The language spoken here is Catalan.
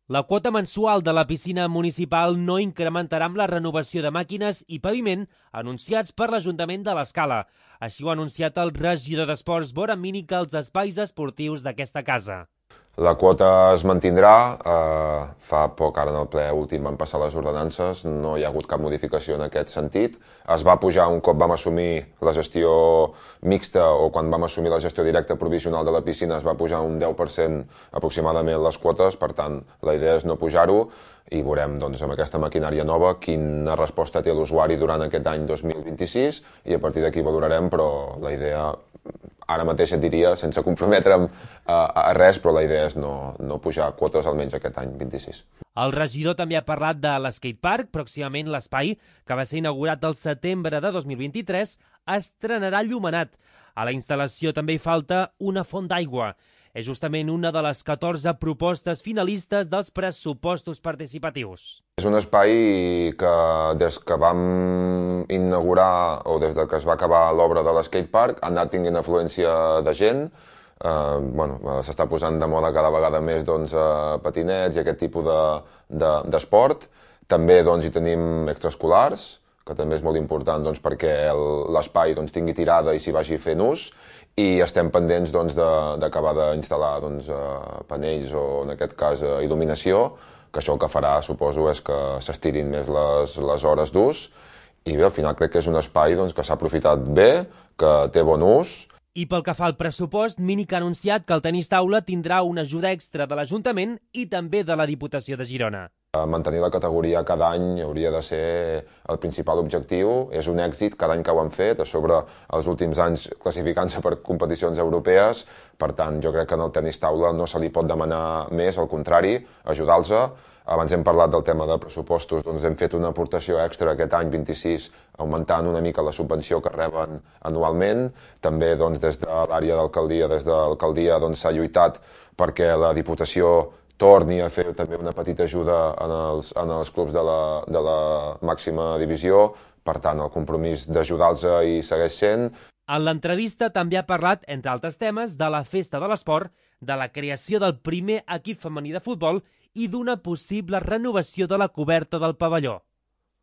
La quota mensual de la piscina municipal no incrementarà amb la renovació de màquines i paviment anunciats per l'Ajuntament de l'Escala. Així ho ha anunciat el regidor d'Esports, Bora Mínic, als espais esportius d'aquesta casa. La quota es mantindrà. Fa poc, ara en el ple últim van passar les ordenances, no hi ha hagut cap modificació en aquest sentit. Es va pujar un cop vam assumir la gestió mixta o quan vam assumir la gestió directa provisional de la piscina es va pujar un 10% aproximadament les quotes, per tant la idea és no pujar-ho i veurem doncs, amb aquesta maquinària nova quina resposta té l'usuari durant aquest any 2026 i a partir d'aquí valorarem, però la idea ara mateix et diria, sense comprometre'm a res, però la idea és no pujar quotes almenys aquest any 26. El regidor també ha parlat de l'skatepark. Pròximament l'espai, que va ser inaugurat el setembre de 2023, estrenarà llumenat. A la instal·lació també hi falta una font d'aigua. És justament una de les 14 propostes finalistes dels pressupostos participatius. És un espai que des que vam inaugurar o des que es va acabar l'obra de l'skatepark ha anat tinguent afluència de gent. S'està posant de moda cada vegada més patinets i aquest tipus d'esport. També hi tenim extraescolars, que també és molt important perquè l'espai tingui tirada i s'hi vagi fent ús, i estem pendents d'acabar d'instal·lar panells o, en aquest cas, il·luminació, que això el que farà, suposo, és que s'estirin més les hores d'ús. I bé, al final crec que és un espai que s'ha aprofitat bé, que té bon ús. I pel que fa al pressupost, Mínic ha anunciat que el tenis taula tindrà una ajuda extra de l'Ajuntament i també de la Diputació de Girona. Mantenir la categoria cada any hauria de ser el principal objectiu. És un èxit cada any que ho han fet, a sobre els últims anys classificant-se per competicions europees. Per tant, jo crec que en el tenis taula no se li pot demanar més, al contrari, ajudar-los. Abans hem parlat del tema de pressupostos, hem fet una aportació extra aquest any 26, augmentant una mica la subvenció que reben anualment. També des de l'àrea d'alcaldia, des de l'alcaldia s'ha lluitat perquè la Diputació torni a fer també una petita ajuda en els clubs de la màxima divisió. Per tant, el compromís d'ajudar-los hi segueix sent. En l'entrevista també ha parlat, entre altres temes, de la Festa de l'Esport, de la creació del primer equip femení de futbol i d'una possible renovació de la coberta del pavelló.